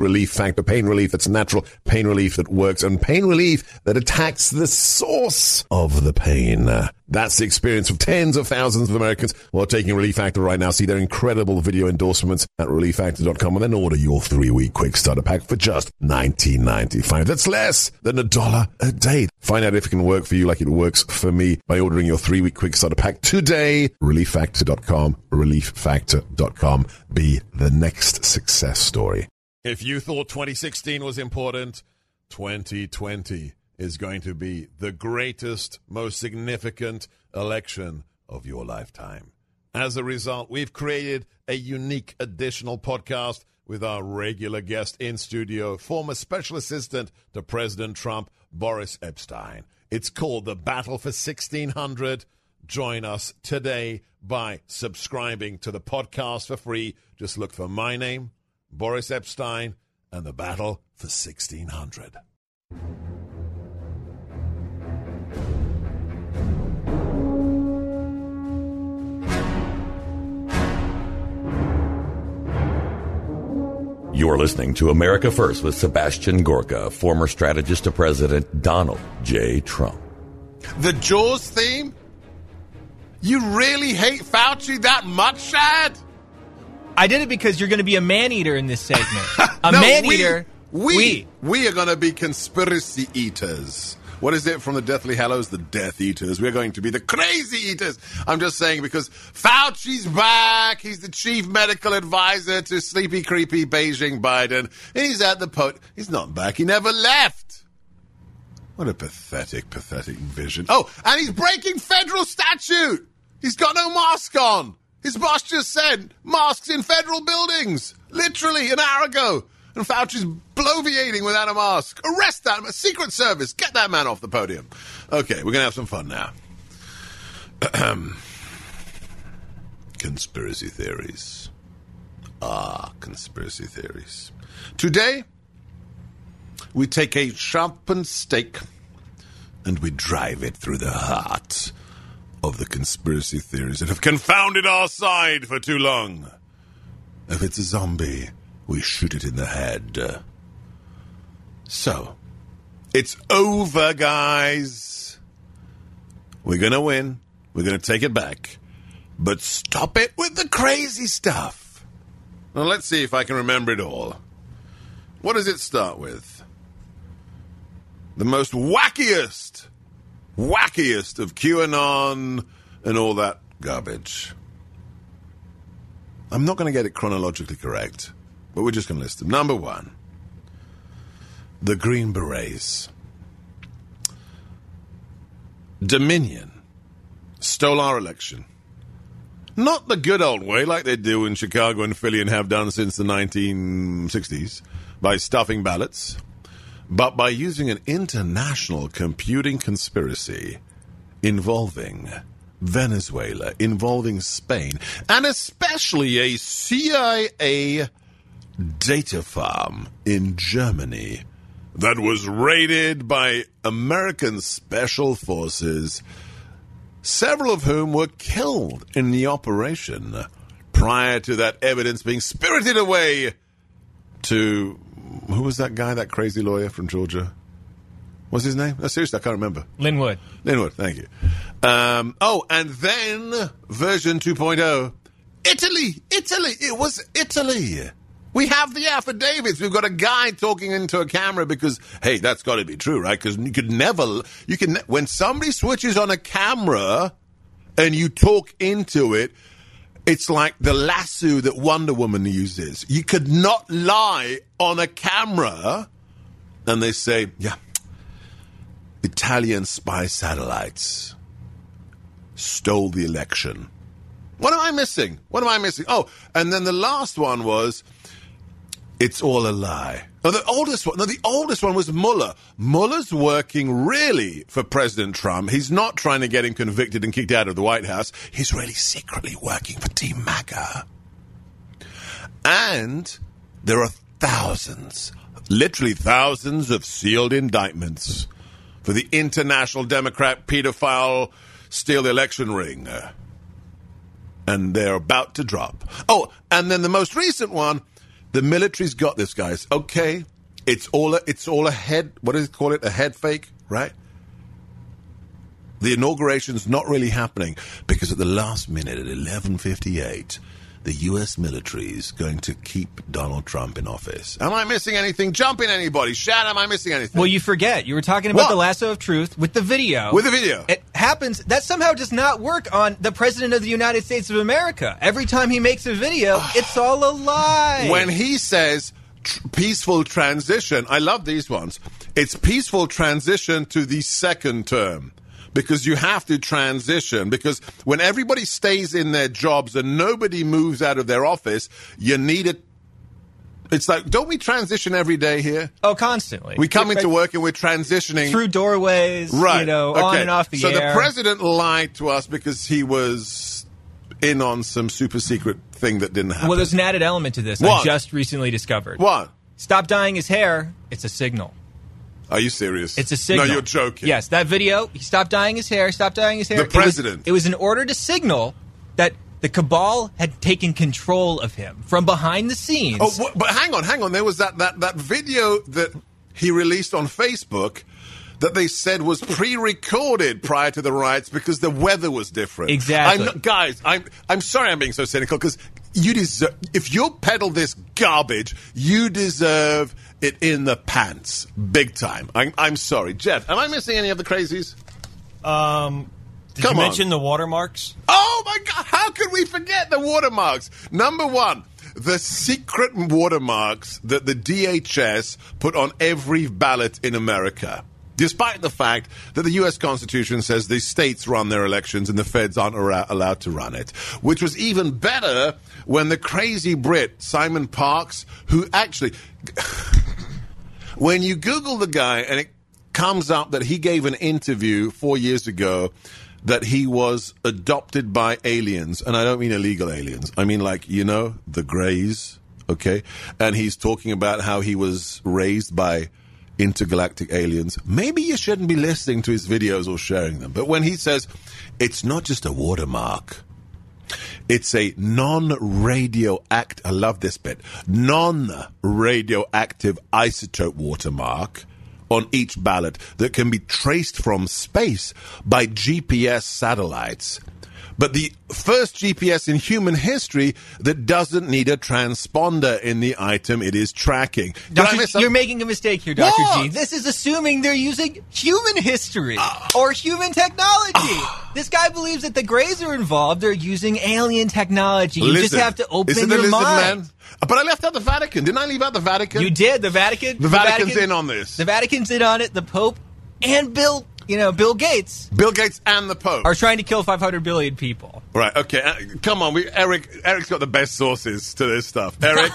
relief factor. Pain relief that's natural, pain relief that works, and pain relief that attacks the source of the pain. That's the experience of tens of thousands of Americans who are taking Relief Factor right now. See their incredible video endorsements at relieffactor.com and then order your 3-week quick starter pack for just $19.95. That's less than $1 a day. Find out if it can work for you like it works for me by ordering your 3-week quick starter pack today. relieffactor.com, relieffactor.com. Be the next success story. If you thought 2016 was important, 2020 is going to be the greatest, most significant election of your lifetime. As a result, we've created a unique additional podcast with our regular guest in studio, former special assistant to President Trump, Boris Epshteyn. It's called The Battle for 1600. Join us today by subscribing to the podcast for free. Just look for my name, Boris Epshteyn, and The Battle for 1600. You're listening to America First with Sebastian Gorka, former strategist to President Donald J. Trump. The Jaws theme? You really hate Fauci that much, Shad? I did it because you're going to be a man-eater in this segment. Man-eater. We are going to be conspiracy eaters. What is it from the Deathly Hallows? The Death Eaters. We're going to be the crazy eaters. I'm just saying because Fauci's back. He's the chief medical advisor to sleepy, creepy Beijing Biden. He's at the He's not back. He never left. What a pathetic vision. Oh, and he's breaking federal statute. He's got no mask on. His boss just said masks in federal buildings. Literally an hour ago. And Fauci's bloviating without a mask. Arrest that man. Secret Service. Get that man off the podium. Okay, we're going to have some fun now. Conspiracy theories. Conspiracy theories. Today, we take a sharpened stake and we drive it through the heart of the conspiracy theories that have confounded our side for too long. If it's a zombie, we shoot it in the head. So, it's over, guys. We're going to win. We're going to take it back. But stop it with the crazy stuff. Now, let's see if I can remember it all. What does it start with? The most wackiest of QAnon and all that garbage. I'm not going to get it chronologically correct, but we're just going to list them. Number 1, the Green Berets. Dominion stole our election. Not the good old way like they do in Chicago and Philly and have done since the 1960s, by stuffing ballots, but by using an international computing conspiracy involving Venezuela, involving Spain, and especially a CIA data farm in Germany that was raided by American special forces, several of whom were killed in the operation prior to that evidence being spirited away to... Who was that guy, that crazy lawyer from Georgia? What's his name? No, seriously, I can't remember. Linwood, thank you. And then version 2.0. Italy. It was Italy. We have the affidavits. We've got a guy talking into a camera because, hey, that's got to be true, right? Because when somebody switches on a camera and you talk into it, it's like the lasso that Wonder Woman uses. You could not lie on a camera. And they say, yeah, Italian spy satellites stole the election. What am I missing? Oh, and then the last one was, it's all a lie. The oldest one was Mueller. Mueller's working really for President Trump. He's not trying to get him convicted and kicked out of the White House. He's really secretly working for Team MAGA. And there are literally thousands of sealed indictments for the international Democrat pedophile steal the election ring. And they're about to drop. Oh, and then the most recent one, The military's got this, guys. Okay, it's all a head. What does it call it? A head fake, right? The inauguration's not really happening because at the last minute, at 11:58, the U.S. military is going to keep Donald Trump in office. Am I missing anything? Jump in, anybody. Shout, am I missing anything? Well, you forget. You were talking about What? the lasso of truth with the video. With the video. It happens. That somehow does not work on the President of the United States of America. Every time he makes a video, it's all a lie. When he says peaceful transition, I love these ones. It's peaceful transition to the second term. Because you have to transition. Because when everybody stays in their jobs and nobody moves out of their office, you need it. It's like, don't we transition every day here? Oh, constantly. We come into work and we're transitioning. Through doorways, Right. on and off the so air. So the president lied to us because he was in on some super secret thing that didn't happen. Well, there's an added element to this What? I just recently discovered. What? Stop dyeing his hair. It's a signal. Are you serious? It's a signal. No, you're joking. Yes, that video, he stopped dyeing his hair, The president. It was in order to signal that the cabal had taken control of him from behind the scenes. Oh, but hang on. There was that video that he released on Facebook that they said was pre-recorded prior to the riots because the weather was different. Exactly. I'm sorry I'm being so cynical because you deserve, if you peddle this garbage, you deserve it in the pants, big time. I'm sorry. Jeff, am I missing any of the crazies? Did you mention the watermarks? Oh my God, how could we forget the watermarks? Number one, the secret watermarks that the DHS put on every ballot in America. Despite the fact that the U.S. Constitution says the states run their elections and the feds aren't allowed to run it. Which was even better when the crazy Brit, Simon Parkes, who actually... when you Google the guy and it comes up that he gave an interview 4 years ago that he was adopted by aliens, and I don't mean illegal aliens. I mean like, the Greys, okay? And he's talking about how he was raised by intergalactic aliens. Maybe you shouldn't be listening to his videos or sharing them. But when he says, it's not just a watermark, it's a non-radioactive, I love this bit, non-radioactive isotope watermark on each ballot that can be traced from space by GPS satellites. But the first GPS in human history that doesn't need a transponder in the item it is tracking. You're making a mistake here, Dr. What? G. This is assuming they're using human history or human technology. This guy believes that the Greys are involved. They're using alien technology. You just have to open your mind. But I left out the Vatican. Didn't I leave out the Vatican? You did. The Vatican. The Vatican's in on this. The Vatican's in on it. The Pope and Bill Gates. Bill Gates and the Pope are trying to kill 500 billion people. Right, okay. Come on, Eric's got the best sources to this stuff. Eric?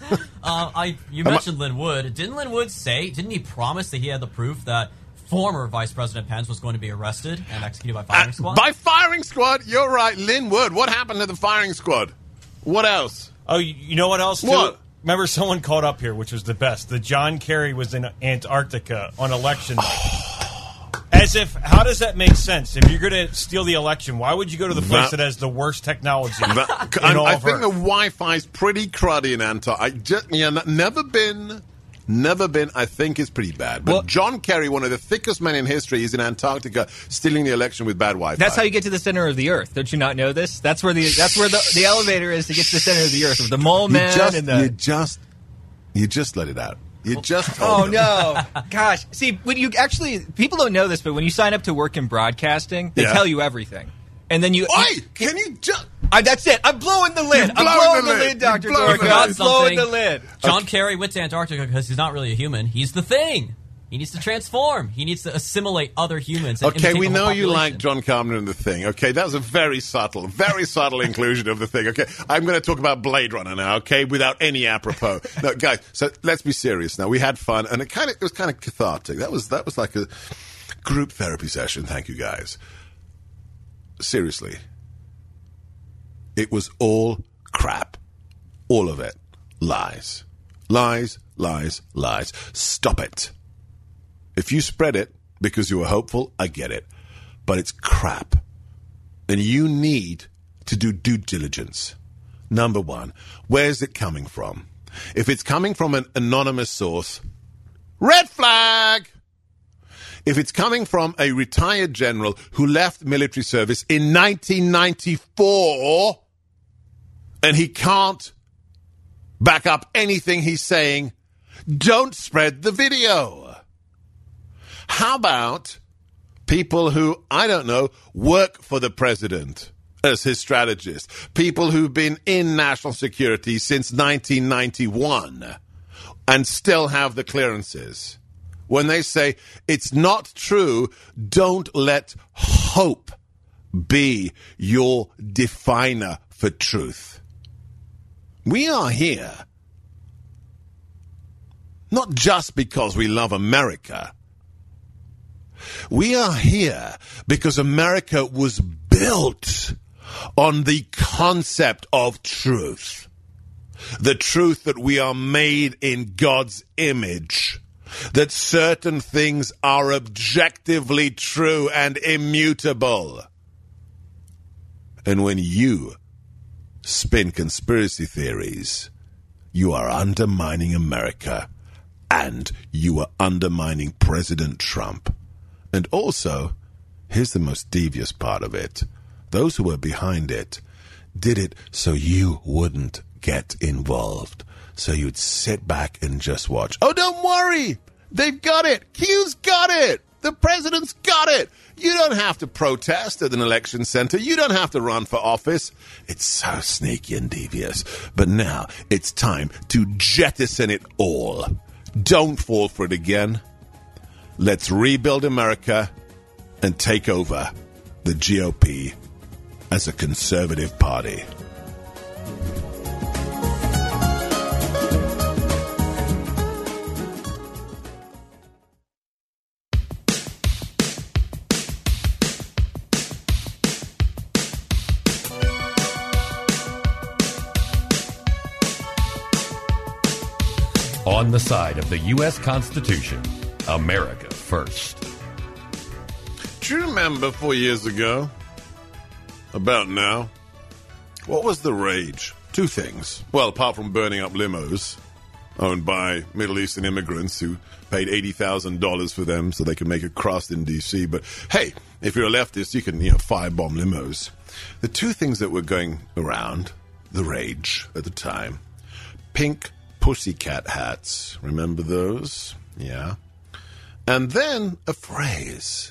You mentioned Lin Wood. Didn't he promise that he had the proof that former Vice President Pence was going to be arrested and executed by firing squad? By firing squad? You're right, Lin Wood. What happened to the firing squad? What else? Oh, you know what else, too? What? Remember, someone called up here, which was the best. The John Kerry was in Antarctica on election night. As if, how does that make sense? If you're going to steal the election, why would you go to the place that has the worst technology in all I of think Earth? the Wi-Fi's pretty cruddy in Antarctica. Never been. I think it's pretty bad. But John Kerry, one of the thickest men in history, is in Antarctica stealing the election with bad Wi-Fi. That's how you get to the center of the Earth. Don't you not know this? That's where the elevator is to get to the center of the Earth with the mole man You just let it out. You just Oh, told them. no. Gosh. See, when you actually, people don't know this, but when you sign up to work in broadcasting, they tell you everything. And then you... Can you just... that's it. I'm blowing the lid. I'm blowing the lid, Dr. Gorka. I'm blowing the lid. John Kerry went to Antarctica because he's not really a human. He's the thing. He needs to transform. He needs to assimilate other humans. And Okay, imitate we the whole know you population. like John Carpenter and the Thing. Okay, that was a very subtle inclusion of the Thing. Okay, I'm going to talk about Blade Runner now. Okay, without any apropos. No, guys. So let's be serious now. We had fun, and it was kind of cathartic. That was like a group therapy session. Thank you, guys. Seriously, it was all crap. All of it. Lies. Lies, lies, lies. Stop it. If you spread it because you were hopeful, I get it. But it's crap. And you need to do due diligence. Number one, where's it coming from? If it's coming from an anonymous source, red flag. If it's coming from a retired general who left military service in 1994 and he can't back up anything he's saying, don't spread the video. How about people who, I don't know, work for the president as his strategist, people who've been in national security since 1991 and still have the clearances? When they say it's not true, don't let hope be your definer for truth. We are here not just because we love America. We are here because America was built on the concept of truth. The truth that we are made in God's image. That certain things are objectively true and immutable. And when you spin conspiracy theories, you are undermining America and you are undermining President Trump. And also, here's the most devious part of it. Those who were behind it did it so you wouldn't get involved. So you'd sit back and just watch. Oh, don't worry. They've got it. Q's got it. The president's got it. You don't have to protest at an election center. You don't have to run for office. It's so sneaky and devious. But now it's time to jettison it all. Don't fall for it again. Let's rebuild America and take over the GOP as a conservative party. On the side of the U.S. Constitution, America first. Do you remember 4 years ago, about now, what was the rage? Two things. Well, apart from burning up limos owned by Middle Eastern immigrants who paid $80,000 for them so they could make a crust in D.C. But hey, if you're a leftist, you can firebomb limos. The two things that were going around, the rage at the time, pink pussycat hats. Remember those? Yeah. And then a phrase,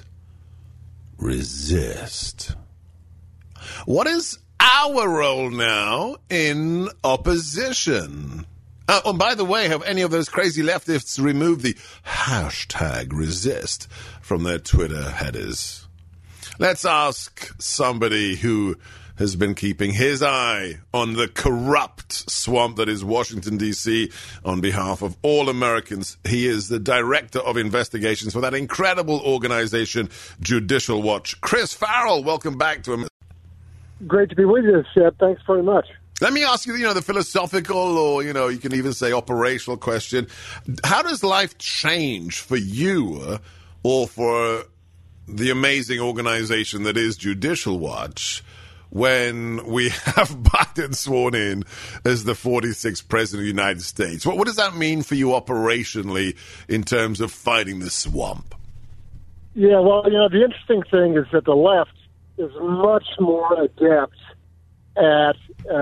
resist. What is our role now in opposition? Oh, by the way, have any of those crazy leftists removed the hashtag resist from their Twitter headers? Let's ask somebody who has been keeping his eye on the corrupt swamp that is Washington, D.C. on behalf of all Americans. He is the director of investigations for that incredible organization, Judicial Watch. Chris Farrell, welcome back to him. Great to be with you, Seb. Thanks very much. Let me ask you, the philosophical or, you can even say operational question. How does life change for you or for the amazing organization that is Judicial Watch when we have Biden sworn in as the 46th president of the United States? What does that mean for you operationally in terms of fighting the swamp? Yeah, well, the interesting thing is that the left is much more adept at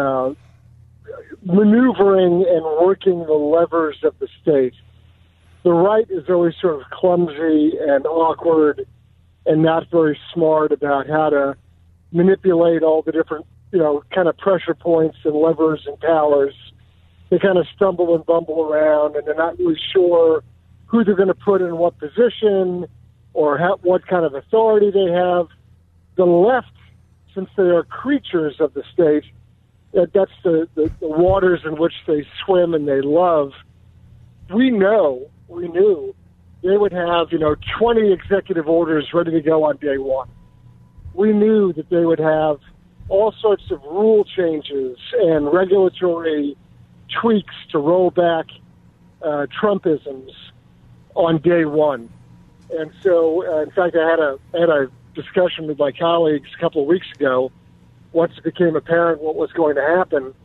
maneuvering and working the levers of the state. The right is always sort of clumsy and awkward and not very smart about how to manipulate all the different, kind of pressure points and levers and powers. They kind of stumble and bumble around, and they're not really sure who they're going to put in what position or what kind of authority they have. The left, since they are creatures of the state, that's the waters in which they swim and they love. We knew they would have, 20 executive orders ready to go on day one. We knew that they would have all sorts of rule changes and regulatory tweaks to roll back Trumpisms on day one. And so, in fact, I had a discussion with my colleagues a couple of weeks ago once it became apparent what was going to happen.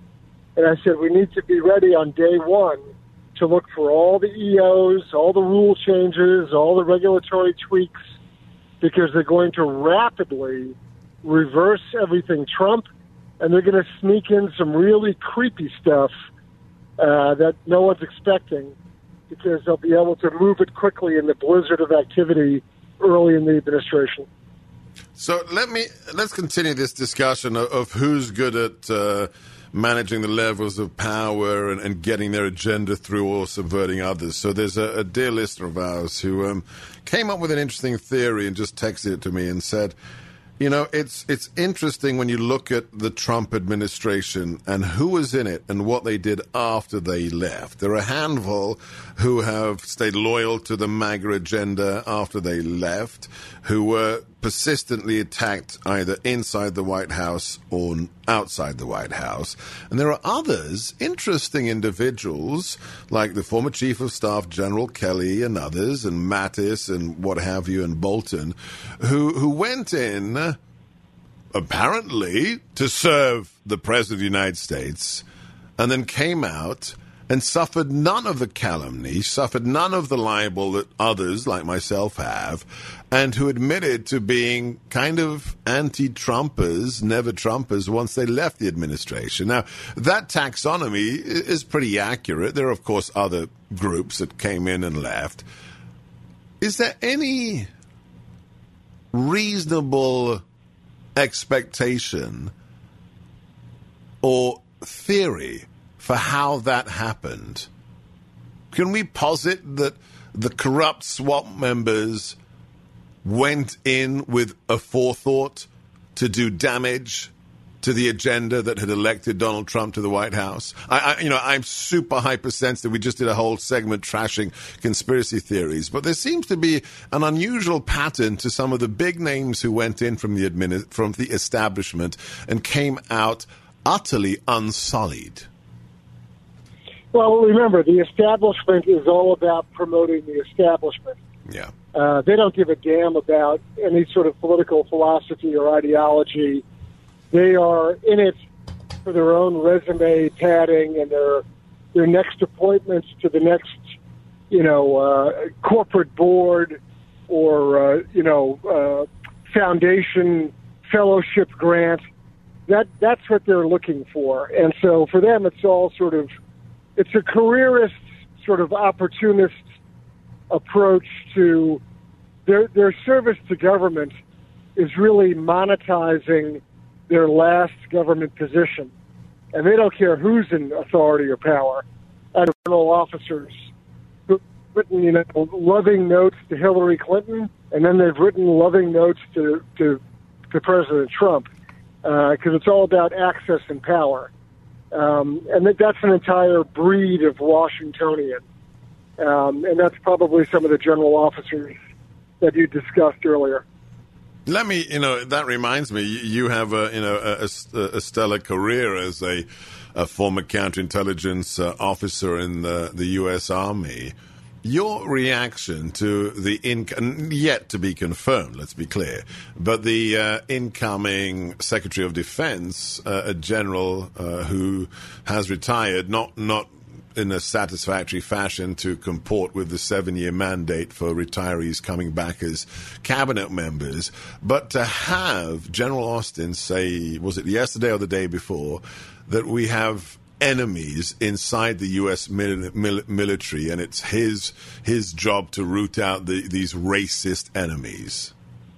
And I said, we need to be ready on day one to look for all the EOs, all the rule changes, all the regulatory tweaks, because they're going to rapidly reverse everything Trump, and they're going to sneak in some really creepy stuff that no one's expecting, because they'll be able to move it quickly in the blizzard of activity early in the administration. So let's continue this discussion of who's good at managing the levels of power and getting their agenda through or subverting others. So there's a dear listener of ours who came up with an interesting theory and just texted it to me and said, you know, it's interesting when you look at the Trump administration and who was in it and what they did after they left. There are a handful who have stayed loyal to the MAGA agenda after they left, who were persistently attacked either inside the White House or outside the White House. And there are others, interesting individuals, like the former Chief of Staff, General Kelly, and others, and Mattis, and what have you, and Bolton, who went in, apparently, to serve the President of the United States, and then came out and suffered none of the calumny, suffered none of the libel that others like myself have, and who admitted to being kind of anti-Trumpers, never Trumpers, once they left the administration. Now, that taxonomy is pretty accurate. There are, of course, other groups that came in and left. Is there any reasonable expectation or theory for how that happened? Can we posit that the corrupt swamp members went in with a forethought to do damage to the agenda that had elected Donald Trump to the White House? I'm super hypersensitive. We just did a whole segment trashing conspiracy theories, but there seems to be an unusual pattern to some of the big names who went in from the establishment and came out utterly unsullied. Well, remember, the establishment is all about promoting the establishment. Yeah. They don't give a damn about any sort of political philosophy or ideology. They are in it for their own resume padding and their next appointments to the next, corporate board or, foundation fellowship grant. That's what they're looking for. And so for them, it's all it's a careerist, sort of opportunist approach to their service to government is really monetizing their last government position. And they don't care who's in authority or power. And general officers who've written, loving notes to Hillary Clinton, and then they've written loving notes to President Trump, because it's all about access and power. And that's an entire breed of Washingtonian. And that's probably some of the general officers that you discussed earlier. Let me, that reminds me, you have a stellar career as a former counterintelligence officer in the U.S. Army. Your reaction to the yet to be confirmed, let's be clear, but the incoming Secretary of Defense, a general who has retired, not in a satisfactory fashion to comport with the 7-year mandate for retirees coming back as cabinet members, but to have General Austin say, was it yesterday or the day before, that we have enemies inside the U.S. military, and it's his job to root out these racist enemies.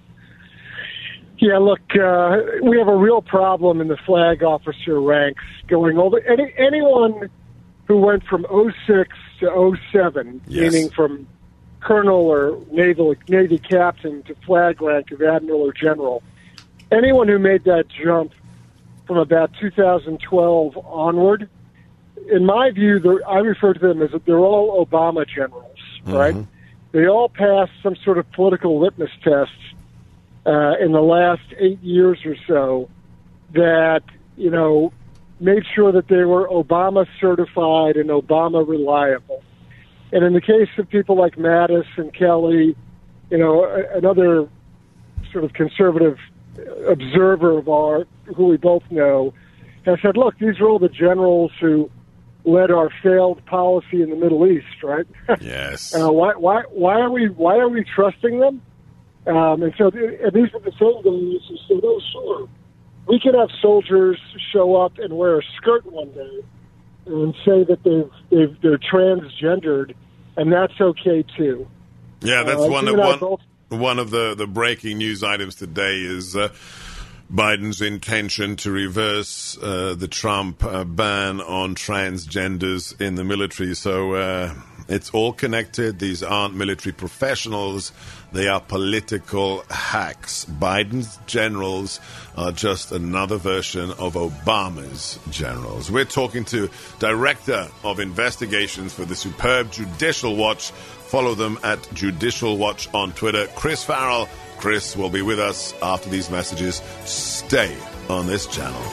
Yeah, look, we have a real problem in the flag officer ranks going over. Anyone who went from 06 to 07, yes, meaning from colonel or Navy captain to flag rank of admiral or general, anyone who made that jump from about 2012 onward, in my view, I refer to them as they're all Obama generals, right? Mm-hmm. They all passed some sort of political litmus test in the last 8 years or so that, made sure that they were Obama certified and Obama reliable. And in the case of people like Mattis and Kelly, another sort of conservative observer of who we both know, I said, look, these are all the generals who led our failed policy in the Middle East, right? Yes. Why are we trusting them? And so these are the same guys who said, oh, sure, we could have soldiers show up and wear a skirt one day and say that they're transgendered, and that's okay too. Yeah, that's one of the breaking news items today is Biden's intention to reverse the Trump ban on transgenders in the military. So it's all connected. These aren't military professionals. They are political hacks. Biden's generals are just another version of Obama's generals. We're talking to Director of Investigations for the superb Judicial Watch. Follow them at Judicial Watch on Twitter. Chris Farrell. Chris will be with us after these messages. Stay on this channel.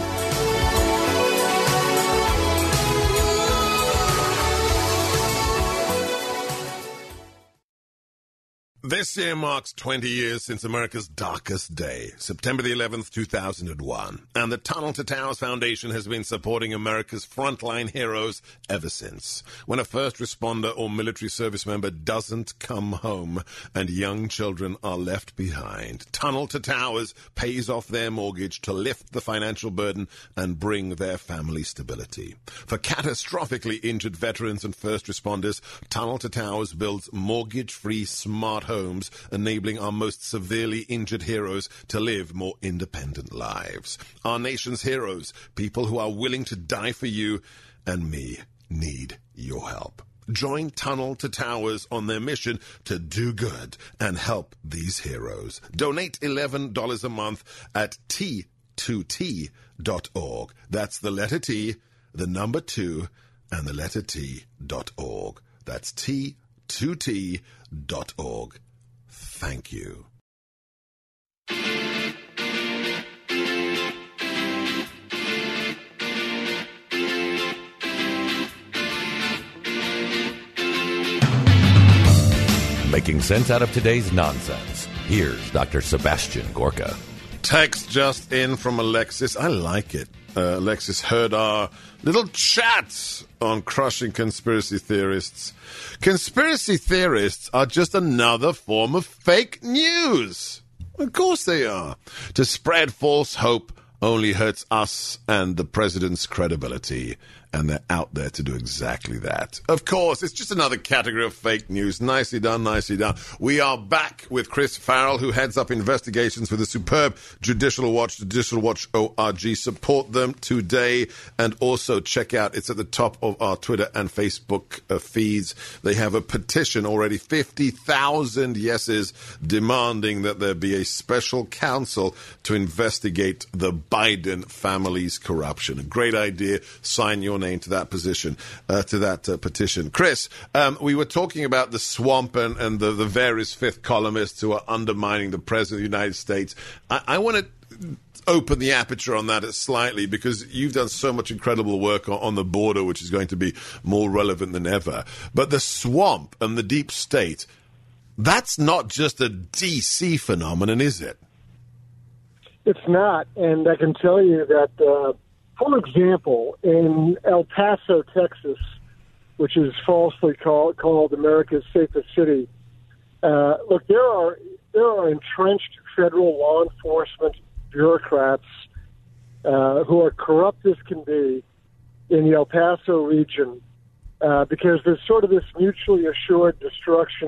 This year marks 20 years since America's darkest day, September the 11th, 2001. And the Tunnel to Towers Foundation has been supporting America's frontline heroes ever since. When a first responder or military service member doesn't come home and young children are left behind, Tunnel to Towers pays off their mortgage to lift the financial burden and bring their family stability. For catastrophically injured veterans and first responders, Tunnel to Towers builds mortgage-free smart homes, enabling our most severely injured heroes to live more independent lives. Our nation's heroes, people who are willing to die for you and me, need your help. Join Tunnel to Towers on their mission to do good and help these heroes. Donate $11 a month at T2T.org. That's the letter T, the number 2, and the letter T.org. That's T2T.org. Thank you. Making sense out of today's nonsense. Here's Dr. Sebastian Gorka. Text just in from Alexis. I like it. Alexis heard our little chats on crushing conspiracy theorists. Conspiracy theorists are just another form of fake news. Of course they are. To spread false hope only hurts us and the president's credibility. And they're out there to do exactly that. Of course, it's just another category of fake news. Nicely done, nicely done. We are back with Chris Farrell, who heads up investigations for the superb Judicial Watch, judicialwatch.org. Support them today. And also check out, it's at the top of our Twitter and Facebook feeds. They have a petition already, 50,000 yeses, demanding that there be a special counsel to investigate the Biden family's corruption. A great idea. Sign your name to that position, petition. Chris, we were talking about the swamp and the various fifth columnists who are undermining the President of the United States. I want to open the aperture on that slightly because you've done so much incredible work on the border, which is going to be more relevant than ever. But the swamp and the deep state, that's not just a D.C. phenomenon, is it? It's not, and I can tell you that for example, in El Paso, Texas, which is falsely called America's safest city, look, there are entrenched federal law enforcement bureaucrats who are corrupt as can be in the El Paso region because there's sort of this mutually assured destruction,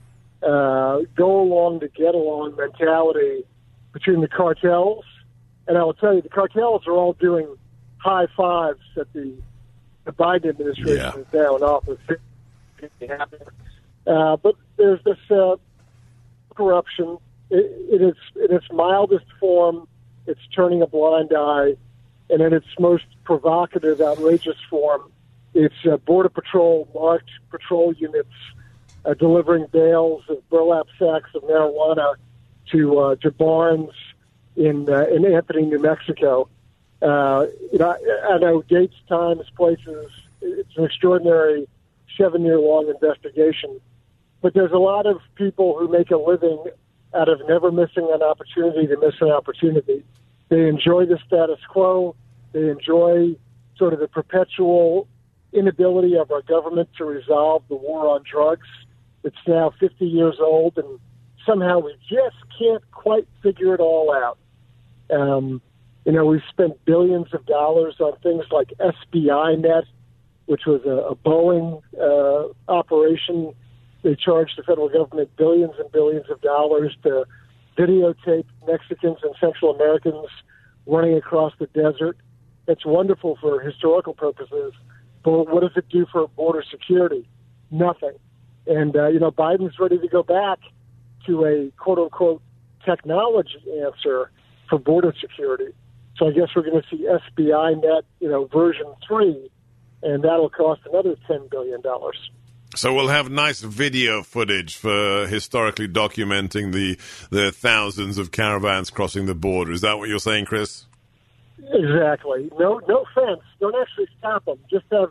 go along to get along mentality between the cartels. And I will tell you, the cartels are all doing high fives at the Biden administration is now in office. But there's this corruption. In its mildest form, it's turning a blind eye. And in its most provocative, outrageous form, it's Border Patrol marked patrol units delivering bales of burlap sacks of marijuana to barns in Anthony, New Mexico. I know dates, times, places. It's an extraordinary 7-year-long investigation. But there's a lot of people who make a living out of never missing an opportunity to miss an opportunity. They enjoy the status quo. They enjoy sort of the perpetual inability of our government to resolve the war on drugs. It's now 50 years old, and somehow we just can't quite figure it all out. We've spent billions of dollars on things like SBI Net, which was a Boeing operation. They charged the federal government billions and billions of dollars to videotape Mexicans and Central Americans running across the desert. It's wonderful for historical purposes, but what does it do for border security? Nothing. And, Biden's ready to go back to a quote-unquote technology answer for border security. So I guess we're going to see SBI Net, version 3, and that'll cost another $10 billion. So we'll have nice video footage for historically documenting the thousands of caravans crossing the border. Is that what you're saying, Chris? Exactly. No fence. Don't actually stop them. Just have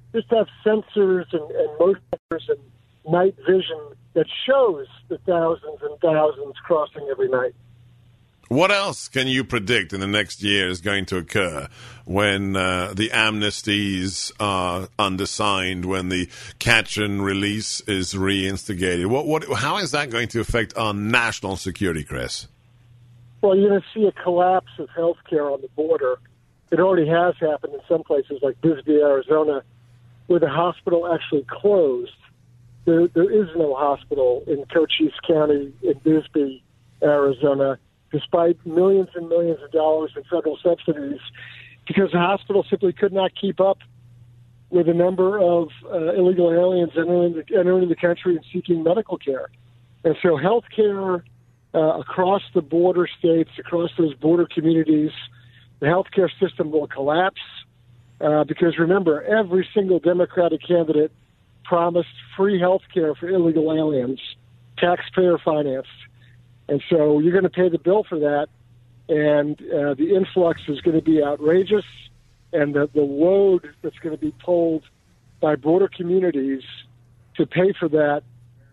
sensors and motion sensors and night vision that shows the thousands and thousands crossing every night. What else can you predict in the next year is going to occur when the amnesties are undersigned, when the catch and release is reinstigated? How is that going to affect our national security, Chris? Well, you're going to see a collapse of health care on the border. It already has happened in some places like Bisbee, Arizona, where the hospital actually closed. There is no hospital in Cochise County in Bisbee, Arizona, despite millions and millions of dollars in federal subsidies, because the hospital simply could not keep up with the number of illegal aliens entering the country and seeking medical care. And so health care across the border states, across those border communities, the healthcare system will collapse because, remember, every single Democratic candidate promised free health care for illegal aliens, taxpayer financed. And so you're going to pay the bill for that, and the influx is going to be outrageous, and the load that's going to be pulled by border communities to pay for that,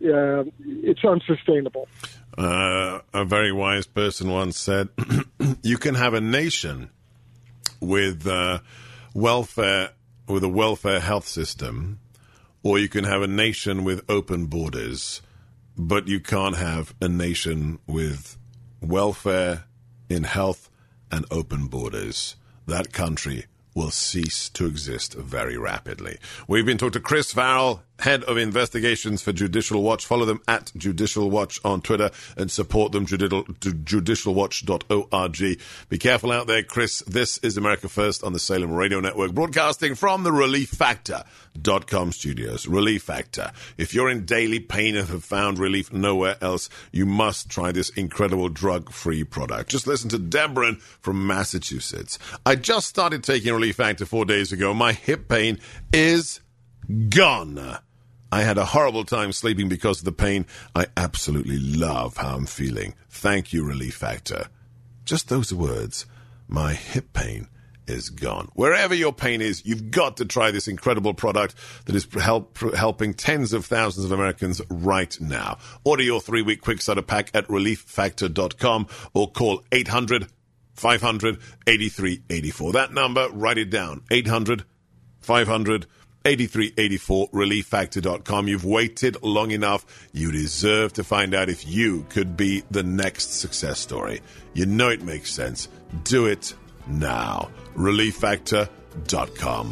it's unsustainable. A very wise person once said, you can have a nation with a welfare health system, or you can have a nation with open borders, but you can't have a nation with welfare in health and open borders. That country will cease to exist very rapidly. We've been talking to Chris Farrell, Head of Investigations for Judicial Watch. Follow them at Judicial Watch on Twitter and support them, judicialwatch.org. Be careful out there, Chris. This is America First on the Salem Radio Network, broadcasting from the ReliefFactor.com studios. Relief Factor. If you're in daily pain and have found relief nowhere else, you must try this incredible drug-free product. Just listen to Deborah from Massachusetts. I just started taking Relief Factor 4 days ago. My hip pain is gone. I had a horrible time sleeping because of the pain. I absolutely love how I'm feeling. Thank you, Relief Factor. Just those words. My hip pain is gone. Wherever your pain is, you've got to try this incredible product that is helping tens of thousands of Americans right now. Order your 3-week quick starter pack at ReliefFactor.com or call 800-500-8384. That number, write it down. 800-500-8384, ReliefFactor.com. You've waited long enough. You deserve to find out if you could be the next success story. You know it makes sense. Do it now. ReliefFactor.com.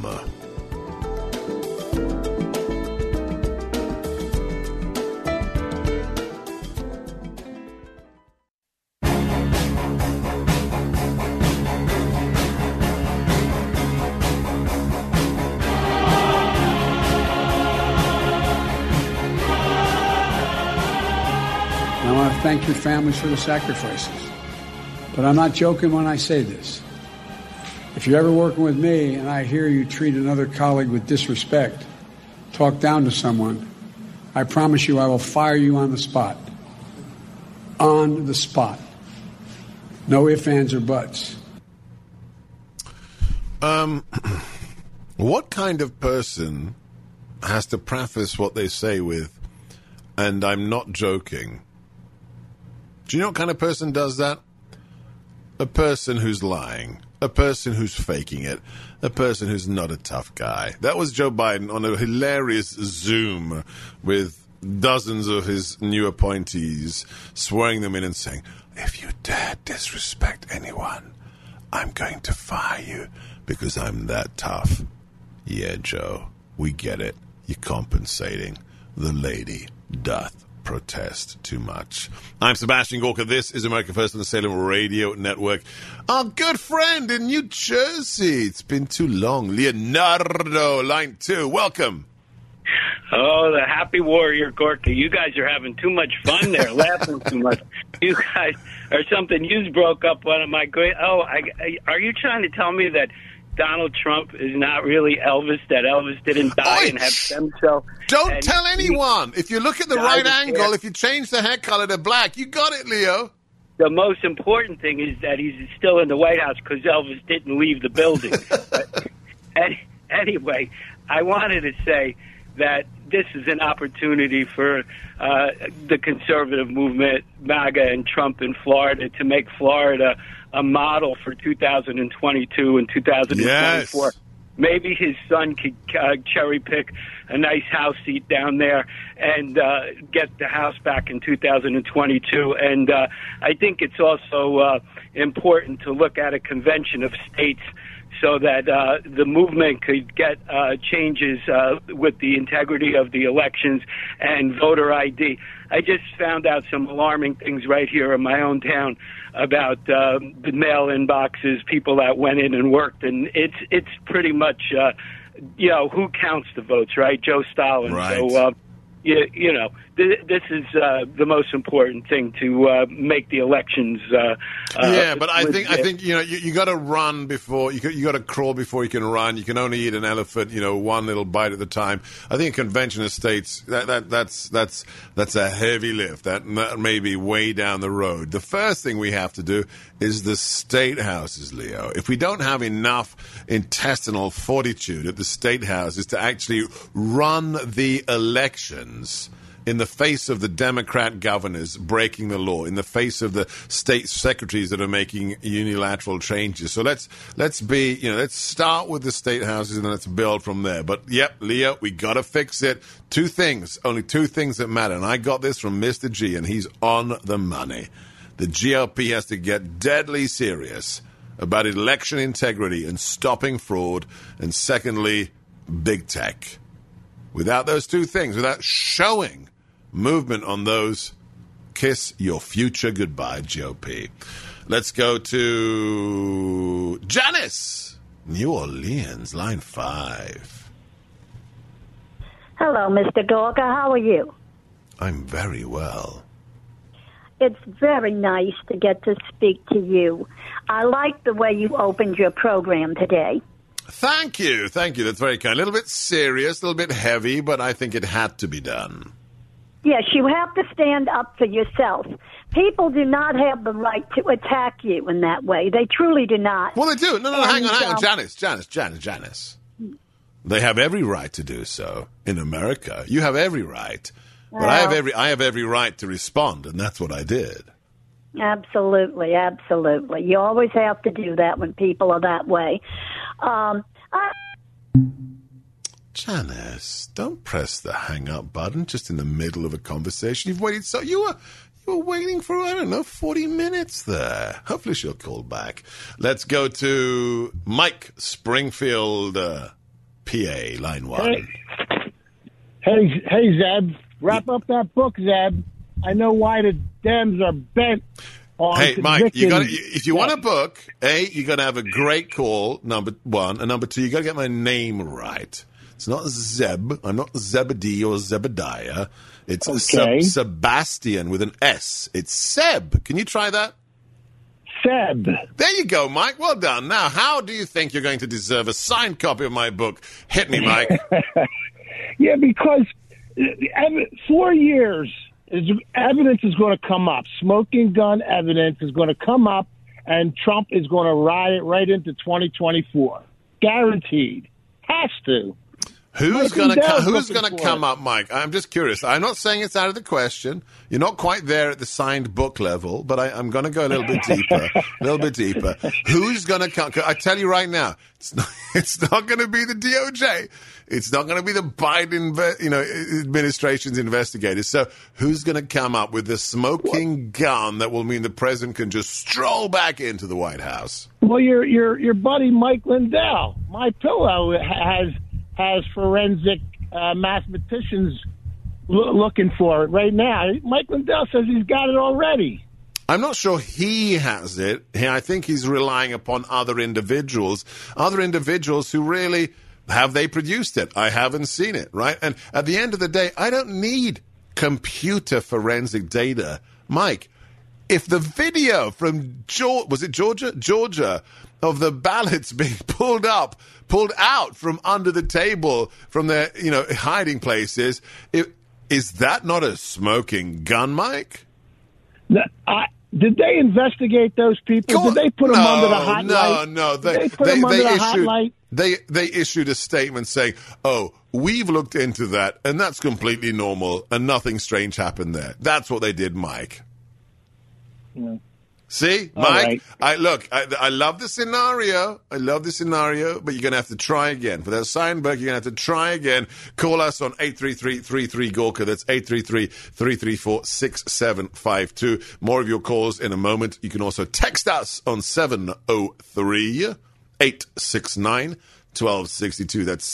I want to thank your families for the sacrifices. But I'm not joking when I say this. If you're ever working with me and I hear you treat another colleague with disrespect, talk down to someone, I promise you I will fire you on the spot. On the spot. No ifs, ands, or buts. What kind of person has to preface what they say with, and I'm not joking? Do you know what kind of person does that? A person who's lying. a person who's faking it, a person who's not a tough guy. That was Joe Biden on a hilarious Zoom with dozens of his new appointees, swearing them in and saying, if you dare disrespect anyone, I'm going to fire you because I'm that tough. Yeah, Joe, we get it. You're compensating. The lady doth protest too much. I'm Sebastian Gorka. This is America First on the Salem Radio Network. Our good friend in New Jersey. It's been too long. Leonardo, line 2. Welcome. Oh, the happy warrior, Gorka. You guys are having too much fun there, laughing too much. You guys are something. You broke up one of my great... are you trying to tell me that Donald Trump is not really Elvis, that Elvis didn't die and have stem cell? Don't tell anyone. If you look at the right angle, if you change the hair color to black, you got it, Leo. The most important thing is that he's still in the White House because Elvis didn't leave the building. Anyway, I wanted to say that this is an opportunity for the conservative movement, MAGA and Trump in Florida, to make Florida a model for 2022 and 2024. Yes. Maybe his son could cherry pick a nice house seat down there and get the house back in 2022. And I think it's also important to look at a convention of states so that the movement could get changes with the integrity of the elections and voter ID. I just found out some alarming things right here in my own town about the mail-in boxes, people that went in and worked, and it's pretty much, who counts the votes, right? Joe Stalin. Right. So, this is the most important thing to make the elections. But I think you got to run before you got to crawl before you can run. You can only eat an elephant, one little bite at a time. I think a convention of states that's a heavy lift. That may be way down the road. The first thing we have to do is the state houses, Leo. If we don't have enough intestinal fortitude at the state houses to actually run the elections in the face of the Democrat governors breaking the law, in the face of the state secretaries that are making unilateral changes. So let's start with the state houses and then let's build from there. But yep, Leo, we got to fix it. Only two things that matter. And I got this from Mr. G, and he's on the money. The GOP has to get deadly serious about election integrity and stopping fraud. And secondly, big tech. Without those two things, without showing movement on those, kiss your future goodbye, GOP. Let's go to Janice, New Orleans, line 5. Hello, Mr. Gorka. How are you? I'm very well. It's very nice to get to speak to you. I like the way you opened your program today. Thank you. That's very kind. A little bit serious, a little bit heavy, but I think it had to be done. Yes, you have to stand up for yourself. People do not have the right to attack you in that way. They truly do not. Well, they do. No, hang on. Janice. They have every right to do so in America. You have every right. But I have every right to respond, and that's what I did. Absolutely. You always have to do that when people are that way. Janice, don't press the hang-up button just in the middle of a conversation. You've waited you were waiting for, 40 minutes there. Hopefully she'll call back. Let's go to Mike, Springfield, PA, line 1. Hey, Zeb. Wrap up that book, Zeb. I know why the Dems are bent on. Hey, Mike, if you want a book, you got to have a great call, number 1, and number 2, you got to get my name right. It's not Zeb. I'm not Zebedee or Zebediah. It's Sebastian with an S. It's Seb. Can you try that? Seb. There you go, Mike. Well done. Now, how do you think you're going to deserve a signed copy of my book? Hit me, Mike. Yeah, because 4 years, evidence is going to come up. Smoking gun evidence is going to come up, and Trump is going to ride it right into 2024. Guaranteed. Has to. Who's going to come up, Mike? I'm just curious. I'm not saying it's out of the question. You're not quite there at the signed book level, but I'm going to go a little bit deeper. Who's going to come? I tell you right now, it's not going to be the DOJ. It's not going to be the Biden, administration's investigators. So who's going to come up with the smoking gun that will mean the president can just stroll back into the White House? Well, your buddy Mike Lindell, MyPillow, has forensic mathematicians looking for it right now. Mike Lindell says he's got it already. I'm not sure he has it. I think he's relying upon other individuals who really, have they produced it? I haven't seen it, right? And at the end of the day, I don't need computer forensic data. Mike, if the video from Georgia, of the ballots being pulled out from under the table from their, hiding places, is that not a smoking gun, Mike? Did they investigate those people? Did they put them under the hot light? No. They issued a statement saying, "Oh, we've looked into that, and that's completely normal, and nothing strange happened there." That's what they did, Mike. Yeah. See, Mike, right. I love the scenario. But you're going to have to try again. For that Steinberg, you're going to have to try again. Call us on 833-33-GORKA. That's 833-334-6752. More of your calls in a moment. You can also text us on 703-869-1262. That's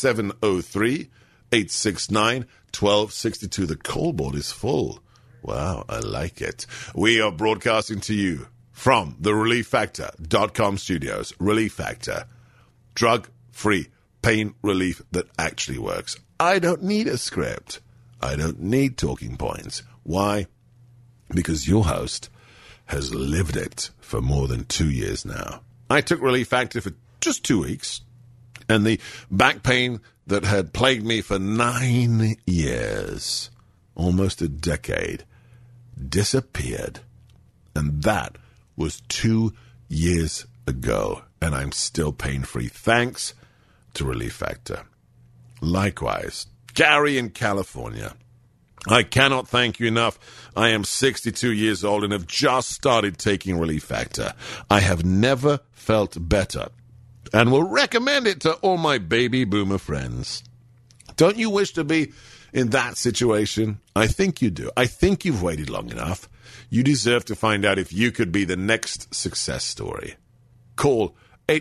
703-869-1262. The call board is full. Wow, I like it. We are broadcasting to you from the ReliefFactor.com studios. Relief Factor. Drug-free pain relief that actually works. I don't need a script. I don't need talking points. Why? Because your host has lived it for more than 2 years now. I took Relief Factor for just 2 weeks, and the back pain that had plagued me for 9 years, almost a decade, disappeared. And that was 2 years ago, and I'm still pain-free thanks to Relief Factor. Likewise, Gary in California. I cannot thank you enough. I am 62 years old and have just started taking Relief Factor. I have never felt better and will recommend it to all my baby boomer friends. Don't you wish to be in that situation? I think you do. I think you've waited long enough. You deserve to find out if you could be the next success story. Call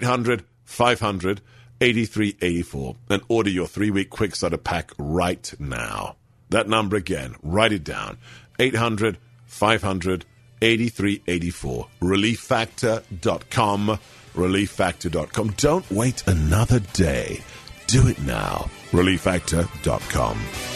800-500-8384 and order your 3-week quick starter pack right now. That number again, write it down. 800-500-8384. ReliefFactor.com. ReliefFactor.com. Don't wait another day. Do it now. ReliefFactor.com.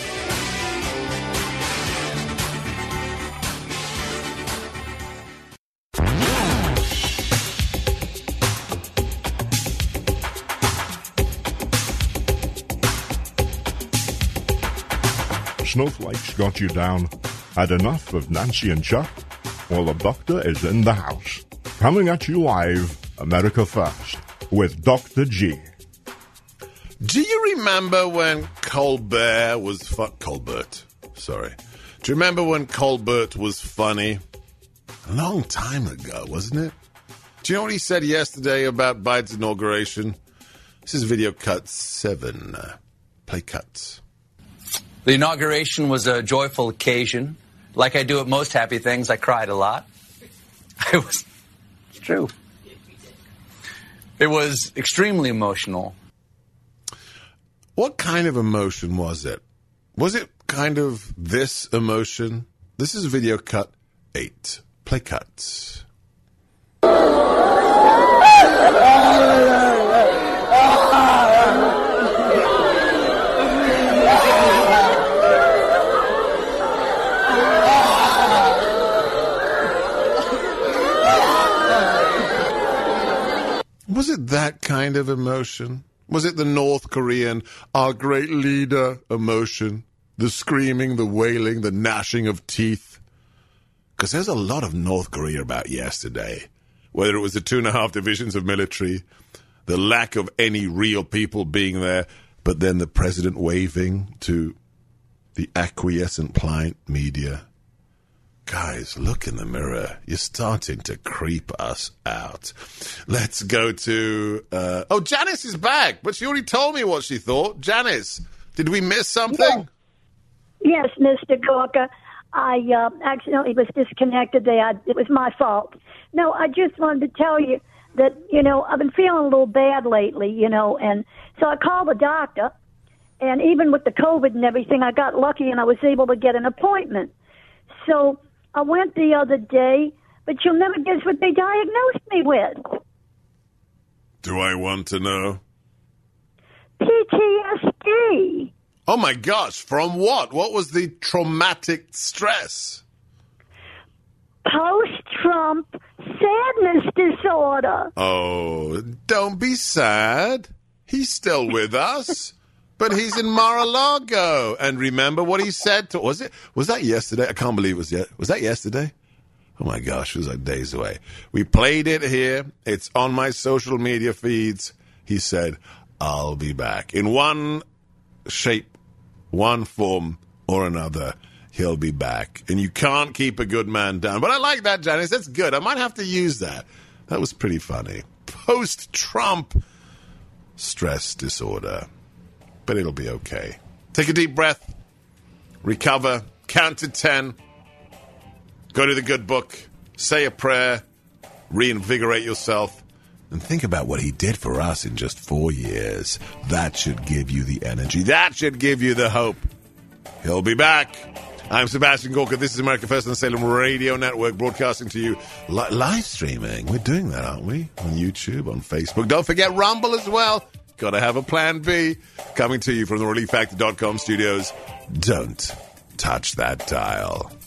Snowflakes got you down. Had enough of Nancy and Chuck? Well, the doctor is in the house. Coming at you live, America First, with Dr. G. Do you remember when Colbert was Colbert, sorry. Do you remember when Colbert was funny? A long time ago, wasn't it? Do you know what he said yesterday about Biden's inauguration? This is video cut 7. Play cuts. The inauguration was a joyful occasion. Like I do at most happy things, I cried a lot. It's true. It was extremely emotional. What kind of emotion was it? Was it kind of this emotion? This is video cut 8. Play cuts. Was it that kind of emotion? Was it the North Korean, our great leader emotion? The screaming, the wailing, the gnashing of teeth? Because there's a lot of North Korea about yesterday. Whether it was the 2.5 divisions of military, the lack of any real people being there, But then the president waving to the acquiescent pliant media. Guys, look in the mirror. You're starting to creep us out. Let's go to... Janice is back, but she already told me what she thought. Janice, did we miss something? Yes, Mr. Gorka. I accidentally was disconnected there. It was my fault. No, I just wanted to tell you that, I've been feeling a little bad lately, and so I called the doctor, and even with the COVID and everything, I got lucky and I was able to get an appointment. So I went the other day, but you'll never guess what they diagnosed me with. Do I want to know? PTSD. Oh, my gosh. From what? What was the traumatic stress? Post-Trump sadness disorder. Oh, don't be sad. He's still with us, but he's in Mar-a-Lago. And remember what he said to... Was that yesterday? I can't believe it was that yesterday? Oh, my gosh. It was like days away. We played it here. It's on my social media feeds. He said, I'll be back. In one shape, one form or another, he'll be back. And you can't keep a good man down. But I like that, Janice. That's good. I might have to use that. That was pretty funny. Post-Trump stress disorder. But it'll be okay. Take a deep breath. Recover. Count to 10. Go to the good book. Say a prayer. Reinvigorate yourself. And think about what he did for us in just 4 years. That should give you the energy. That should give you the hope. He'll be back. I'm Sebastian Gorka. This is America First on the Salem Radio Network, broadcasting to you live streaming. We're doing that, aren't we? On YouTube, on Facebook. Don't forget Rumble as well. Got to have a plan B. Coming to you from the ReliefFactor.com studios. Don't touch that dial.